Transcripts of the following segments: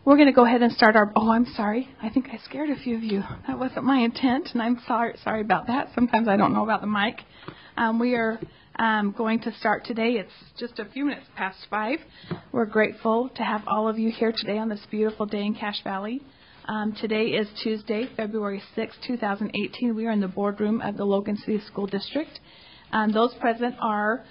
We're going to go ahead and start our, oh, I'm sorry. I think I scared a few of you. That wasn't my intent, and I'm sorry about that. Sometimes I don't know about the mic. We are going to start today. It's just a few minutes past 5. We're grateful to have all of you here today on this beautiful day in Cache Valley. Today is Tuesday, February 6, 2018. We are in the boardroom of the Logan City School District. Those present are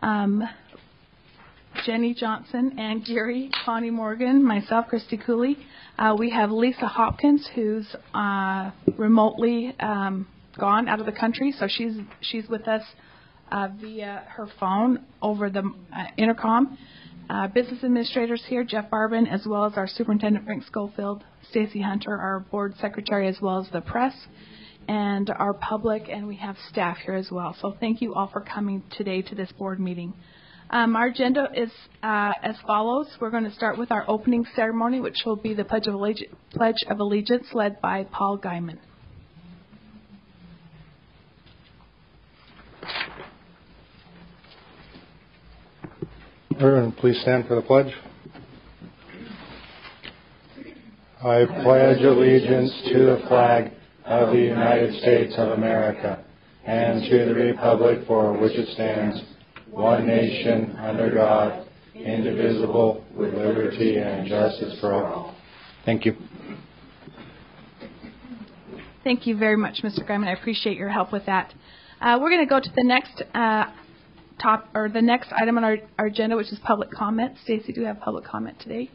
Jenny Johnson and Gary, Connie Morgan, myself, Christy Cooley. We have Lisa Hopkins, who's remotely gone out of the country, so she's with us via her phone over the intercom. Business administrators here, Jeff Barbin, as well as our superintendent, Frank Schofield, Stacy Hunter, our board secretary, as well as the press, and our public, and we have staff here as well. So thank you all for coming today to this board meeting. Our agenda is as follows. We're going to start with our opening ceremony, which will be the Pledge of Allegiance led by Paul Guyman. Everyone, please stand for the pledge. I pledge allegiance to the flag of the United States of America and to the republic for which it stands, one nation, under God, indivisible, with liberty and justice for all. Thank you. Thank you very much, Mr. Guyman. I appreciate your help with that. We're going to go to the next the next item on our agenda, which is public comment. Stacy, do you have public comment today?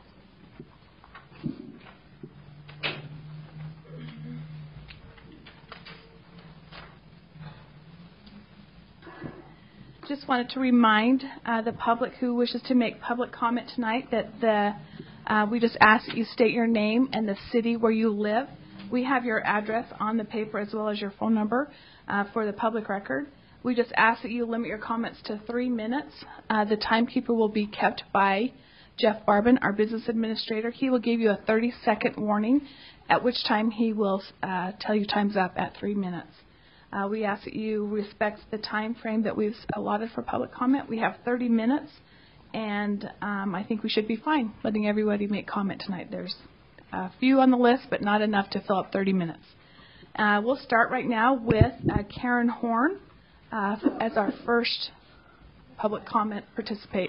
Just wanted to remind the public who wishes to make public comment tonight that we just ask that you state your name and the city where you live. We have your address on the paper as well as your phone number for the public record. We just ask that you limit your comments to 3 minutes. The timekeeper will be kept by Jeff Barbin, our business administrator. He will give you a 30-second warning, at which time he will tell you time's up at 3 minutes. We ask that you respect the time frame that we've allotted for public comment. We have 30 minutes, and I think we should be fine letting everybody make comment tonight. There's a few on the list, but not enough to fill up 30 minutes. We'll start right now with Karen Horn as our first public comment participating.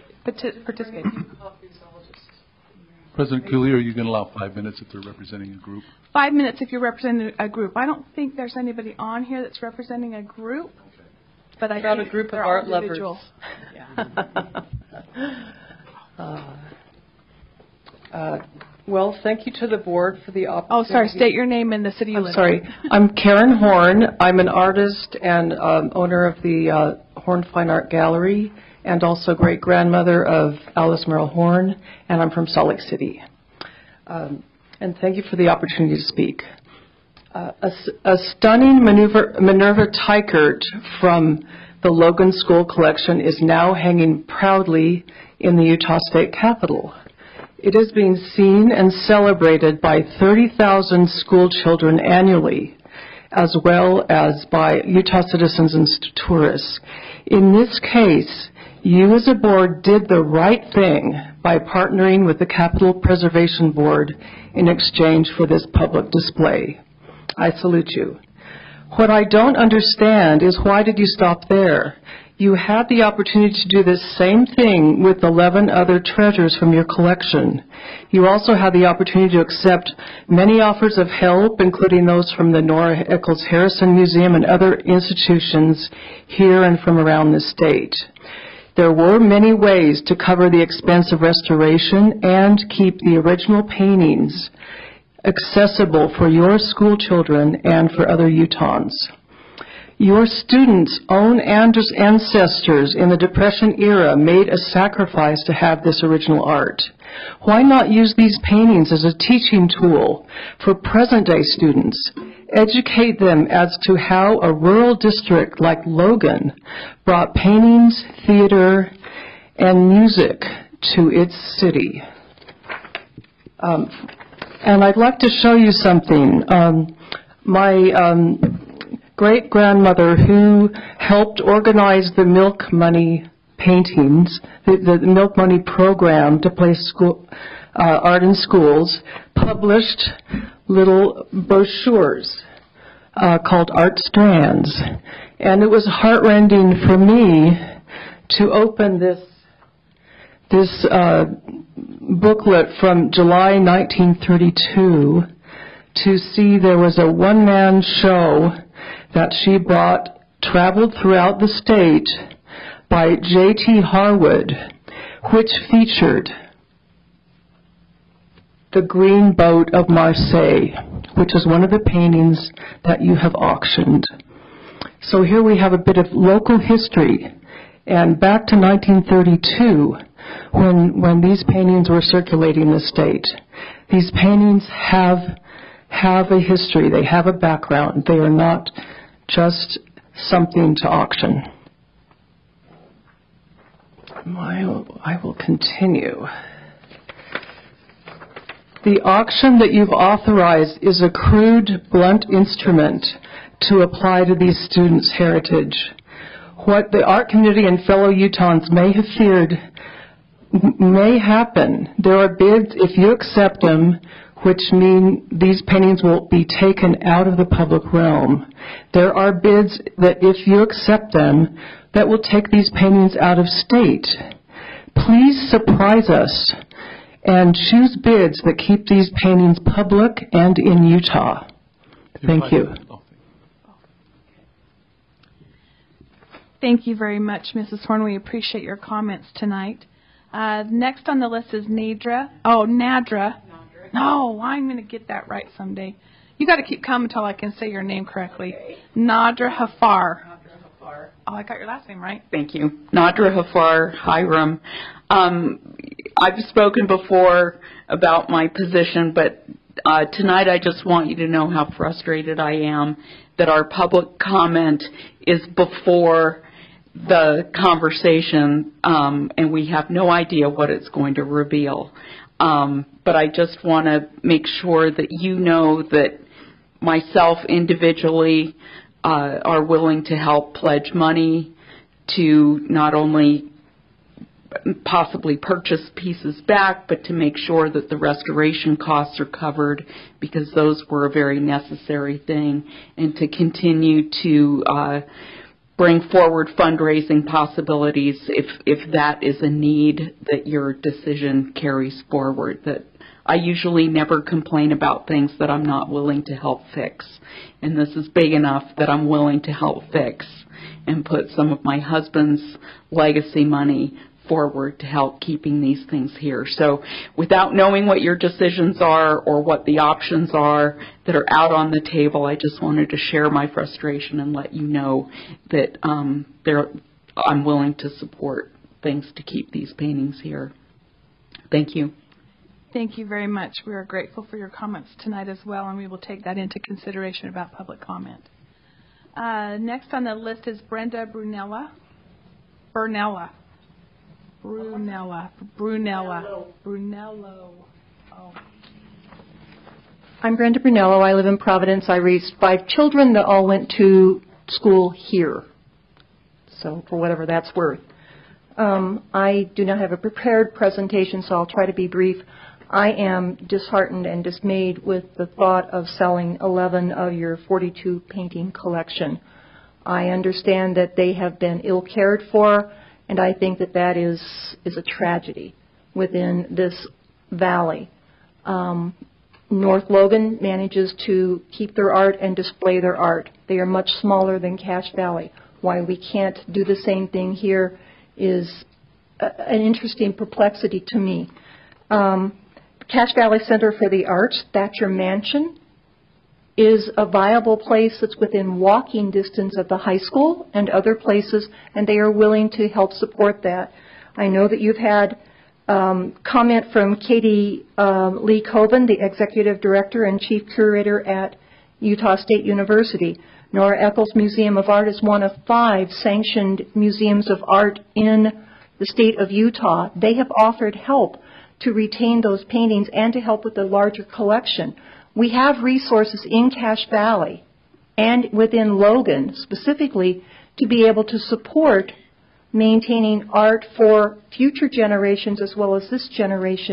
President Cooley, are you going to allow 5 minutes if they're representing a group? 5 minutes if you're representing a group. I don't think there's anybody on here that's representing a group. Okay. But I got a group of art lovers. Well, thank you to the board for the opportunity. Oh, sorry. State your name and the city you live in. Sorry. I'm Karen Horn. I'm an artist and owner of the Horn Fine Art Gallery, and also great-grandmother of Alice Merrill Horn, and I'm from Salt Lake City. And thank you for the opportunity to speak. A stunning Minerva Teichert from the Logan School Collection is now hanging proudly in the Utah State Capitol. It is being seen and celebrated by 30,000 school children annually, as well as by Utah citizens and tourists. In this case, you as a board did the right thing by partnering with the Capitol Preservation Board in exchange for this public display. I salute you. What I don't understand is, why did you stop there? You had the opportunity to do this same thing with 11 other treasures from your collection. You also had the opportunity to accept many offers of help, including those from the Nora Eccles Harrison Museum and other institutions here and from around the state. There were many ways to cover the expense of restoration and keep the original paintings accessible for your school children and for other Utahns. Your students' own ancestors in the Depression era made a sacrifice to have this original art. Why not use these paintings as a teaching tool for present-day students? Educate them as to how a rural district like Logan brought paintings, theater, and music to its city. And I'd like to show you something. My great-grandmother, who helped organize the Milk Money paintings, the Milk Money program to place Art in Schools, published little brochures called Art Strands. And it was heartrending for me to open this booklet from July 1932 to see there was a one-man show that she brought, traveled throughout the state by J.T. Harwood, which featured the Green Boat of Marseille, which is one of the paintings that you have auctioned. So here we have a bit of local history. And back to 1932, when these paintings were circulating in the state, these paintings have a history. They have a background. They are not just something to auction. I will continue. The auction that you've authorized is a crude, blunt instrument to apply to these students' heritage. What the art community and fellow Utahns may have feared may happen. There are bids, if you accept them, which mean these paintings will be taken out of the public realm. There are bids that, if you accept them, that will take these paintings out of state. Please surprise us and choose bids that keep these paintings public and in Utah. Thank you. Thank you very much, Mrs. Horn. We appreciate your comments tonight. Next on the list is Nadra. Oh, Nadra. No, I'm going to get that right someday. You got to keep coming until I can say your name correctly. Okay. Nadra Hafar. Oh, I got your last name right. Thank you. Nadra Hafar Hiram. I've spoken before about my position, but tonight I just want you to know how frustrated I am that our public comment is before the conversation, and we have no idea what it's going to reveal. But I just want to make sure that you know that myself individually are willing to help pledge money to not only possibly purchase pieces back, but to make sure that the restoration costs are covered, because those were a very necessary thing, and to continue to bring forward fundraising possibilities if that is a need that your decision carries forward. That I usually never complain about things that I'm not willing to help fix, and this is big enough that I'm willing to help fix and put some of my husband's legacy money forward to help keeping these things here. So without knowing what your decisions are or what the options are that are out on the table, I just wanted to share my frustration and let you know that I'm willing to support things to keep these paintings here. Thank you. Thank you very much. We are grateful for your comments tonight as well, and we will take that into consideration about public comment. Next on the list is Brenda Brunello. Oh. I'm Brenda Brunello. I live in Providence. I raised 5 children that all went to school here, so for whatever that's worth. I do not have a prepared presentation, so I'll try to be brief. I am disheartened and dismayed with the thought of selling 11 of your 42 painting collection. I understand that they have been ill cared for, and I think that that is a tragedy within this valley. North Logan manages to keep their art and display their art. They are much smaller than Cache Valley. Why we can't do the same thing here is an interesting perplexity to me. Cache Valley Center for the Arts, Thatcher Mansion, is a viable place that's within walking distance of the high school and other places, and they are willing to help support that. I know that you've had comment from Katie Lee Coven, the Executive Director and Chief Curator at Utah State University. Nora Eccles Museum of Art is one of 5 sanctioned museums of art in the state of Utah. They have offered help to retain those paintings and to help with the larger collection. We have resources in Cache Valley and within Logan specifically to be able to support maintaining art for future generations as well as this generation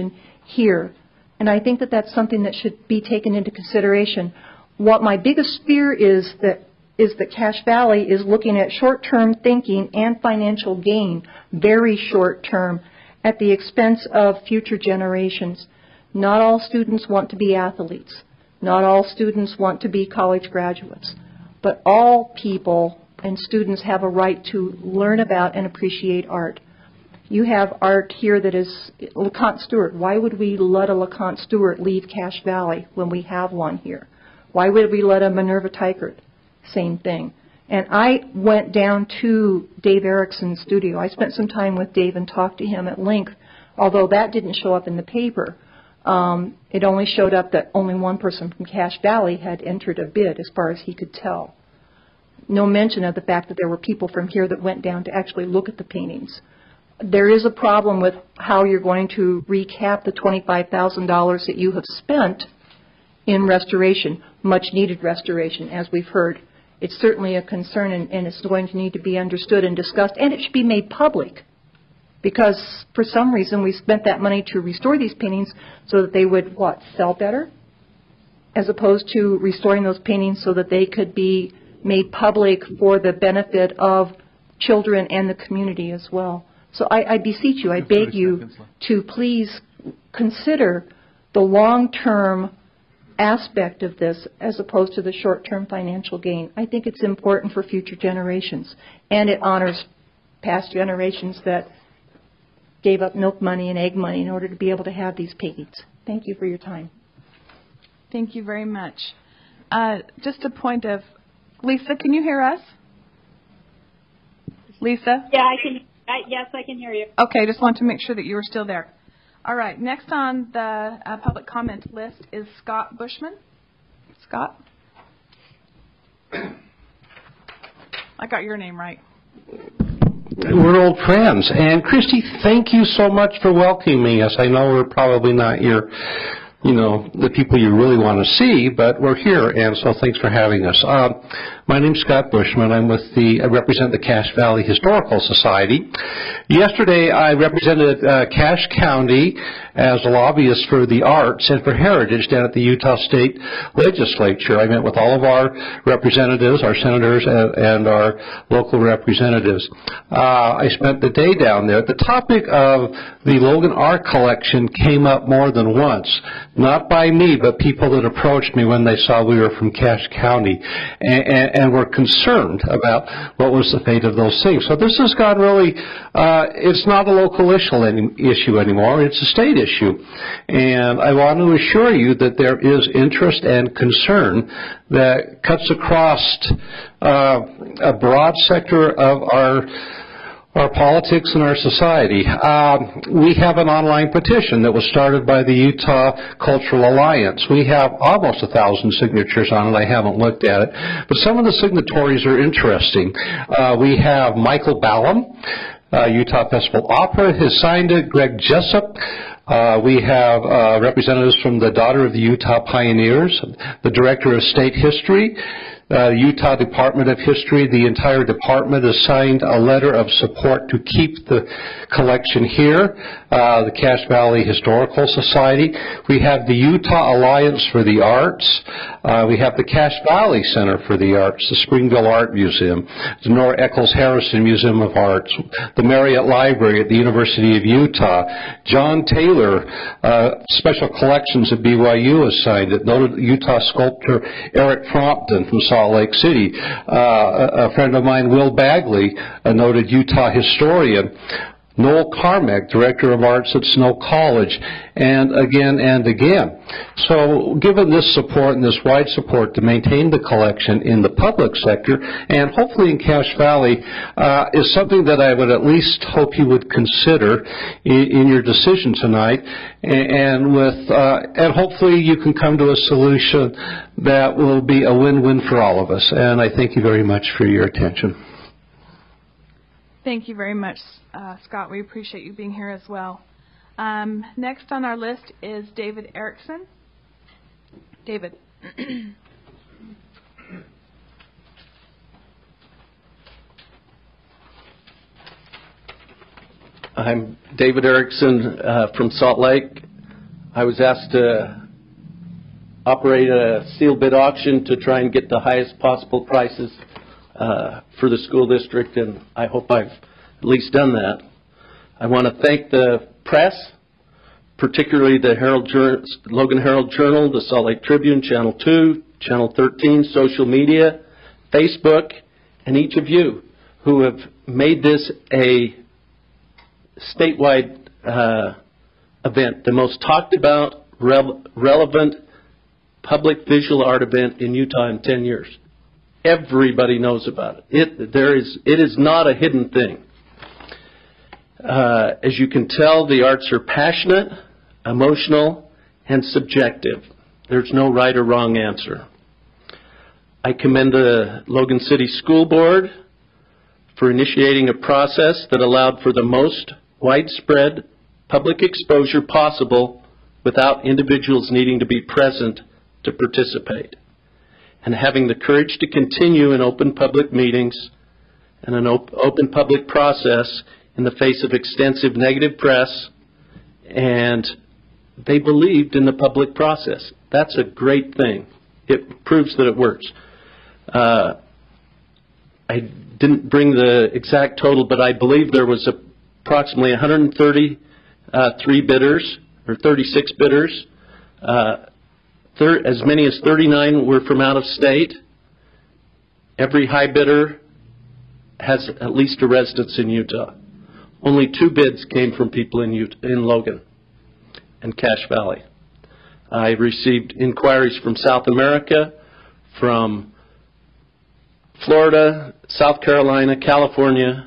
here. And I think that that's something that should be taken into consideration. What my biggest fear is that Cache Valley is looking at short-term thinking and financial gain, very short-term, at the expense of future generations. Not all students want to be athletes. Not all students want to be college graduates. But all people and students have a right to learn about and appreciate art. You have art here that is LeConte Stewart. Why would we let a LeConte Stewart leave Cache Valley when we have one here? Why would we let a Minerva Teichert? Same thing. And I went down to Dave Erickson's studio. I spent some time with Dave and talked to him at length, although that didn't show up in the paper. It only showed up that only one person from Cache Valley had entered a bid, as far as he could tell. No mention of the fact that there were people from here that went down to actually look at the paintings. There is a problem with how you're going to recap the $25,000 that you have spent in restoration, much needed restoration, as we've heard. It's certainly a concern, and it's going to need to be understood and discussed, and it should be made public. Because for some reason we spent that money to restore these paintings so that they would, sell better? As opposed to restoring those paintings so that they could be made public for the benefit of children and the community as well. So I beseech you, I beg you to please consider the long-term aspect of this as opposed to the short-term financial gain. I think it's important for future generations, and it honors past generations that gave up milk money and egg money in order to be able to have these paintings. Thank you for your time. Thank you very much. Just a point of, Lisa, can you hear us? Lisa? Yeah, I can. Yes, I can hear you. Okay, just want to make sure that you were still there. All right, next on the public comment list is Scott Bushman. Scott? I got your name right. We're old friends. And Christy, thank you so much for welcoming us. I know we're probably not the people you really want to see, but we're here, and so thanks for having us. My name's Scott Bushman. I represent the Cache Valley Historical Society. Yesterday, I represented Cache County as a lobbyist for the arts and for heritage down at the Utah State Legislature. I met with all of our representatives, our senators, and our local representatives. I spent the day down there. The topic of the Logan Art Collection came up more than once. Not by me, but people that approached me when they saw we were from Cache County and were concerned about what was the fate of those things. So this has gone really, it's not a local issue anymore, it's a state issue. And I want to assure you that there is interest and concern that cuts across a broad sector of our politics and our society. We have an online petition that was started by the Utah Cultural Alliance. We have almost 1,000 signatures on it. I haven't looked at it. But some of the signatories are interesting. We have Michael Ballum, Utah Festival Opera, has signed it. Greg Jessup. We have representatives from the Daughter of the Utah Pioneers, the Director of State History, Utah Department of History. The entire department has signed a letter of support to keep the collection here. The Cache Valley Historical Society. We have the Utah Alliance for the Arts. We have the Cache Valley Center for the Arts, the Springville Art Museum, the Nora Eccles Harrison Museum of Arts, the Marriott Library at the University of Utah. John Taylor, Special Collections at BYU has signed it. Noted Utah sculptor Eric Frampton from Salt Lake City. A friend of mine, Will Bagley, a noted Utah historian. Noel Carmack, Director of Arts at Snow College, and again. So given this support and this wide support to maintain the collection in the public sector, and hopefully in Cache Valley, is something that I would at least hope you would consider in your decision tonight, and hopefully you can come to a solution that will be a win-win for all of us. And I thank you very much for your attention. Thank you very much, Scott. We appreciate you being here as well. Next on our list is David Erickson. David. I'm David Erickson from Salt Lake. I was asked to operate a sealed bid auction to try and get the highest possible prices for the school district, and I hope I've at least done that. I want to thank the press, particularly the Logan Herald Journal, the Salt Lake Tribune, Channel 2, Channel 13, social media, Facebook, and each of you who have made this a statewide event, the most talked about, relevant public visual art event in Utah in 10 years. Everybody knows about it. It is not a hidden thing. As you can tell, the arts are passionate, emotional, and subjective. There's no right or wrong answer. I commend the Logan City School Board for initiating a process that allowed for the most widespread public exposure possible without individuals needing to be present to participate, and having the courage to continue in open public meetings and an open public process in the face of extensive negative press, and they believed in the public process. That's a great thing. It proves that it works. I didn't bring the exact total, but I believe there was approximately 133 bidders, or 36 bidders. As many as 39 were from out of state. Every high bidder has at least a residence in Utah. Only 2 bids came from people in Logan and Cache Valley. I received inquiries from South America, from Florida, South Carolina, California,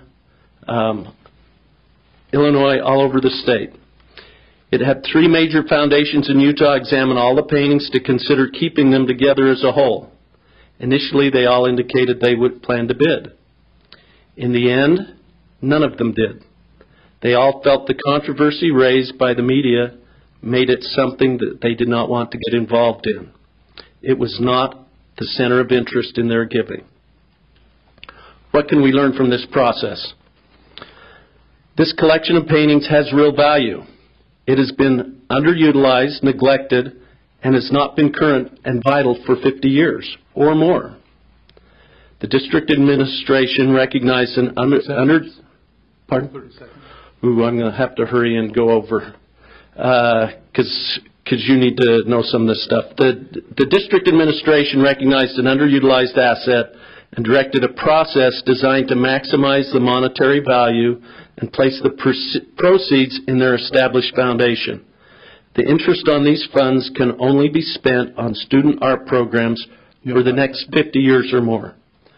Illinois, all over the state. It had 3 major foundations in Utah examine all the paintings to consider keeping them together as a whole. Initially, they all indicated they would plan to bid. In the end, none of them did. They all felt the controversy raised by the media made it something that they did not want to get involved in. It was not the center of interest in their giving. What can we learn from this process? This collection of paintings has real value. It has been underutilized, neglected, and has not been current and vital for 50 years or more. The district administration recognized an Pardon? 30 seconds. Ooh, I'm going to have to hurry and go over because you need to know some of this stuff. The district administration recognized an underutilized asset and directed a process designed to maximize the monetary value and place the proceeds in their established foundation. The interest on these funds can only be spent on student art programs for the next 50 years or more.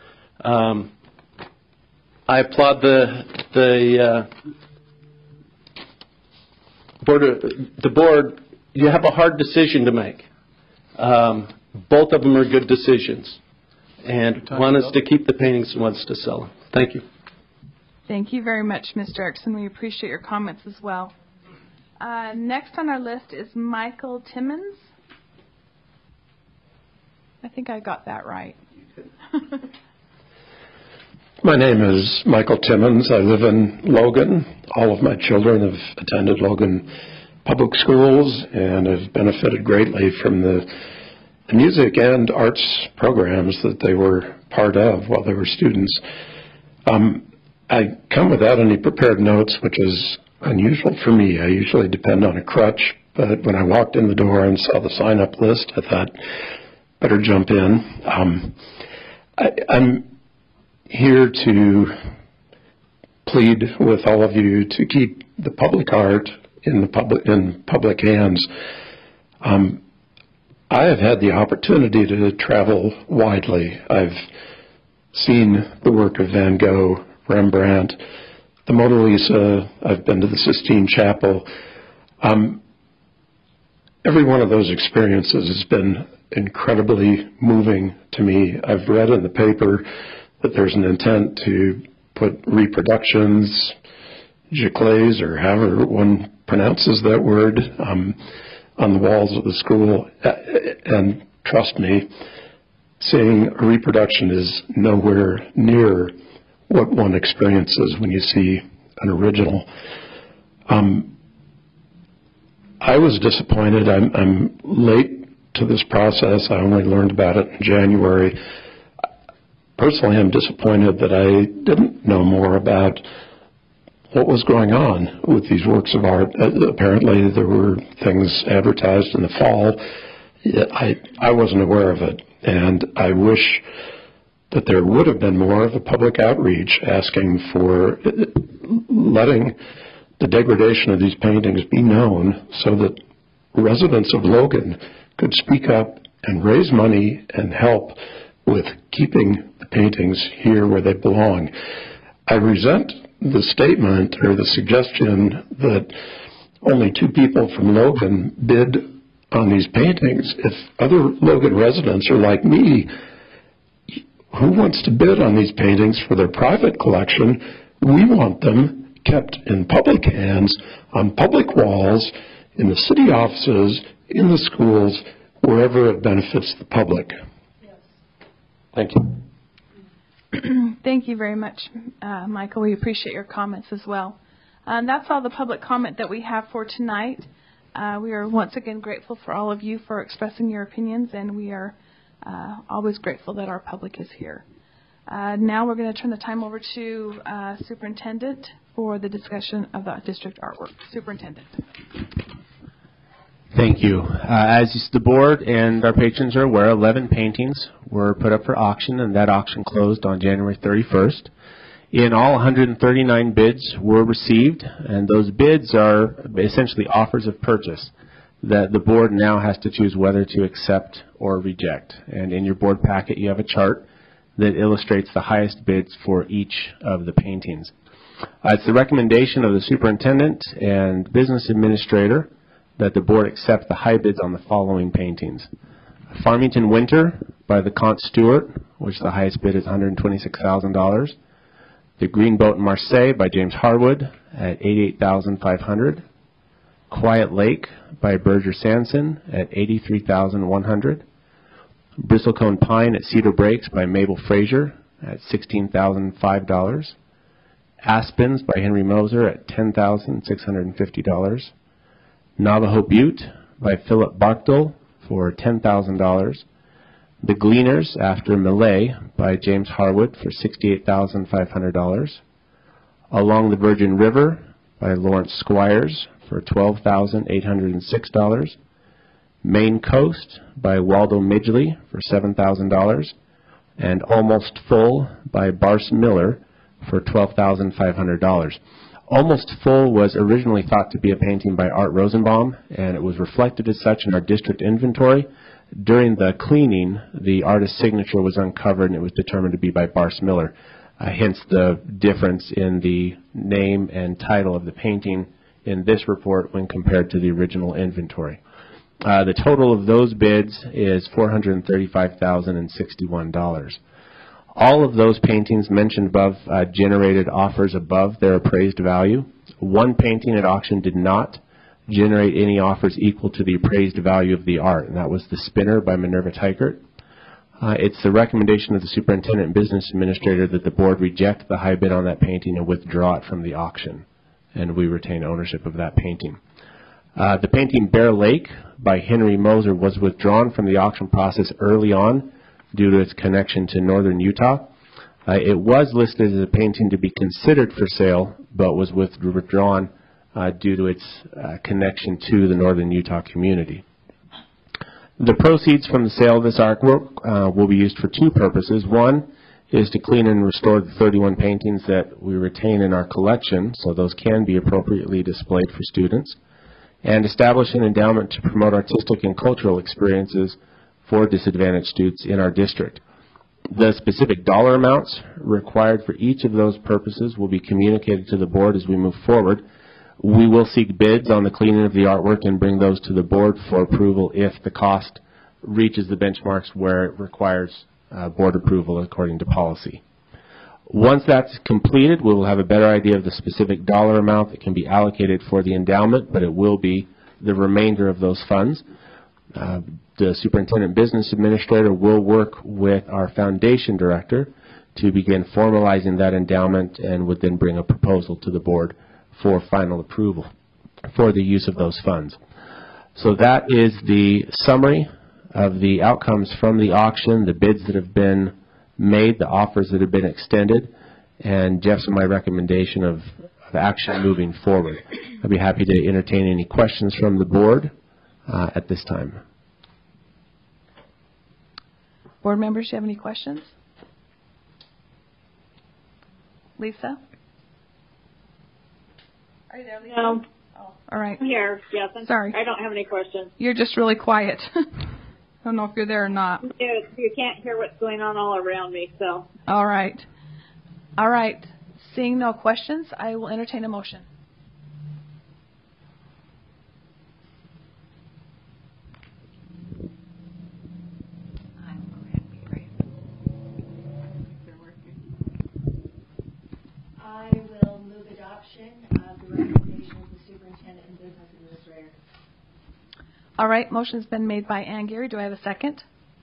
I applaud the board. You have a hard decision to make. Both of them are good decisions. And one is to keep the paintings and one is to sell them. Thank you. Thank you very much, Mr. Erickson. We appreciate your comments as well. Next on our list is Michael Timmons. I think I got that right. My name is Michael Timmons. I live in Logan. All of my children have attended Logan public schools and have benefited greatly from the music and arts programs that they were part of while they were students. I come without any prepared notes, which is unusual for me. I usually depend on a crutch, but when I walked in the door and saw the sign-up list, I thought, better jump in. I'm here to plead with all of you to keep the public art in public hands. I have had the opportunity to travel widely. I've seen the work of Van Gogh, Rembrandt, the Mona Lisa. I've been to the Sistine Chapel. Every one of those experiences has been incredibly moving to me. I've read in the paper that there's an intent to put reproductions, giclées, or however one pronounces that word, on the walls of the school. And trust me, seeing a reproduction is nowhere near what one experiences when you see an original. I was disappointed. I'm late to this process. I only learned about it in January. Personally, I'm disappointed that I didn't know more about what was going on with these works of art. Apparently, there were things advertised in the fall. I wasn't aware of it, and I wish that there would have been more of a public outreach asking for letting the degradation of these paintings be known so that residents of Logan could speak up and raise money and help with keeping the paintings here where they belong. I resent the statement or the suggestion that only 2 people from Logan bid on these paintings. If other Logan residents are like me, who wants to bid on these paintings for their private collection? We want them kept in public hands, on public walls, in the city offices, in the schools, wherever it benefits the public. Yes. Thank you. Thank you very much, Michael. We appreciate your comments as well. That's all the public comment that we have for tonight. We are once again grateful for all of you for expressing your opinions, and we are always grateful that our public is here. Now we're going to turn the time over to Superintendent for the discussion of the district artwork. Superintendent. Thank you. As the board and our patrons are aware, 11 paintings were put up for auction, and that auction closed on January 31st. In all, 139 bids were received, and those bids are essentially offers of purchase that the board now has to choose whether to accept or reject. And in your board packet, you have a chart that illustrates the highest bids for each of the paintings. It's the recommendation of the superintendent and business administrator that the board accept the high bids on the following paintings. Farmington Winter by the Comte Stewart, which the highest bid is $126,000. The Green Boat in Marseille by James Harwood at $88,500. Quiet Lake by Berger Sanson at $83,100. Bristlecone Pine at Cedar Breaks by Mabel Fraser at $16,005. Aspens by Henry Moser at $10,650. Navajo Butte by Philip Barkdal for $10,000. The Gleaners After Millet by James Harwood for $68,500. Along the Virgin River by Lawrence Squires for $12,806. Maine Coast by Waldo Midgley for $7,000. And Almost Full by Bars Miller for $12,500. Almost Full was originally thought to be a painting by Art Rosenbaum, and it was reflected as such in our district inventory. During the cleaning, the artist's signature was uncovered, and it was determined to be by Bars Miller. Hence the difference in the name and title of the painting in this report when compared to the original inventory. The total of those bids is $435,061. All of those paintings mentioned above generated offers above their appraised value. One painting at auction did not generate any offers equal to the appraised value of the art, and that was The Spinner by Minerva Teichert. It's the recommendation of the superintendent and business administrator that the board reject the high bid on that painting and withdraw it from the auction, and we retain ownership of that painting. The painting Bear Lake by Henry Moser was withdrawn from the auction process early on due to its connection to northern Utah. It was listed as a painting to be considered for sale, but was withdrawn due to its connection to the northern Utah community. The proceeds from the sale of this artwork will be used for 2 purposes. One is to clean and restore the 31 paintings that we retain in our collection, so those can be appropriately displayed for students, and establish an endowment to promote artistic and cultural experiences for disadvantaged students in our district. The specific dollar amounts required for each of those purposes will be communicated to the board as we move forward. We will seek bids on the cleaning of the artwork and bring those to the board for approval if the cost reaches the benchmarks where it requires board approval according to policy. Once that's completed, we will have a better idea of the specific dollar amount that can be allocated for the endowment, but it will be the remainder of those funds. The superintendent business administrator will work with our foundation director to begin formalizing that endowment and would then bring a proposal to the board for final approval for the use of those funds. So that is the summary of the outcomes from the auction, the bids that have been made, the offers that have been extended, and Jeff's and my recommendation of action moving forward. I'd be happy to entertain any questions from the board at this time. Board members, do you have any questions? Lisa? Are you there, Lisa? No. Oh, all right. I'm here. Yes. Sorry. I don't have any questions. You're just really quiet. I don't know if you're there or not. You can't hear what's going on all around me, so. All right. All right. Seeing no questions, I will entertain a motion. I will move adoption of the recommendation of the superintendent and business administrator. All right. Motion's been made by Ann Gary. Do I have a second?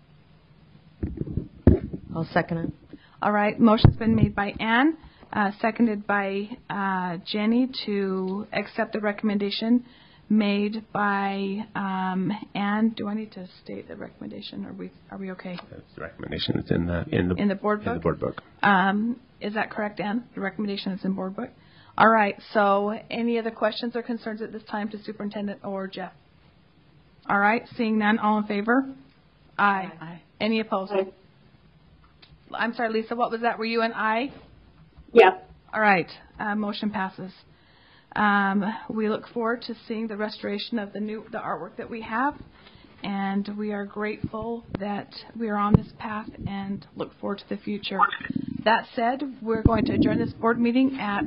I'll second it. All right. Motion's been made by Ann, seconded by Jenny to accept the recommendation made by Ann. Do I need to state the recommendation, or are we okay? That's the recommendation that's in the board book. In the board book. Is that correct, Ann? The recommendation is in board book. All right. So, any other questions or concerns at this time to Superintendent or Jeff? All right. Seeing none, all in favor? Aye. Aye. Any opposed? Aye. I'm sorry, Lisa. What was that? Were you an aye? Yes. All right. Motion passes. We look forward to seeing the restoration of the artwork that we have, and we are grateful that we are on this path and look forward to the future. That said, we're going to adjourn this board meeting at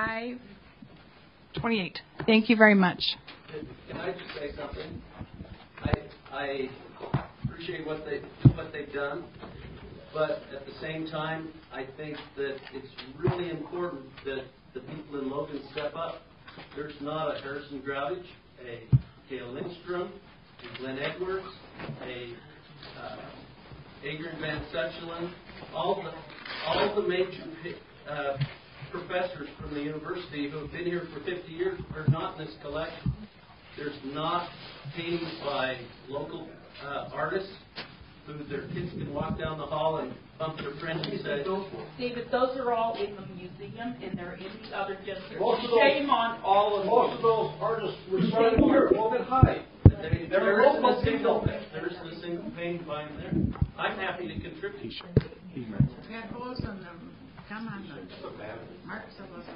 5:28. Thank you very much. Can I just say something? I appreciate what they've done, but at the same time, I think that it's really important that the people in Logan step up. There's not a Harrison Gravage, a Gail Lindstrom, a Glenn Edwards, a Adrian Van Suchelen, all the major professors from the university who have been here for 50 years are not in this collection. There's not paintings by local artists who their kids can walk down the hall and bump their friends and say, David, those are all in the museum, and they're in the other districts. Shame on all of most of those artists were started here at Logan High. There isn't a single painting by them there. I'm happy to contribute. Got holes in them. Come on, Mark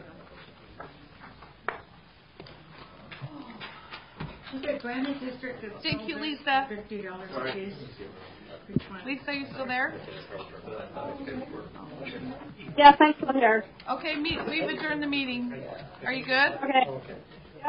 Okay, Granite District is Thank you, Lisa. $50 a piece. Lisa, you still there? Yes, I'm still here. Okay, we've adjourned the meeting. Are you good? Okay.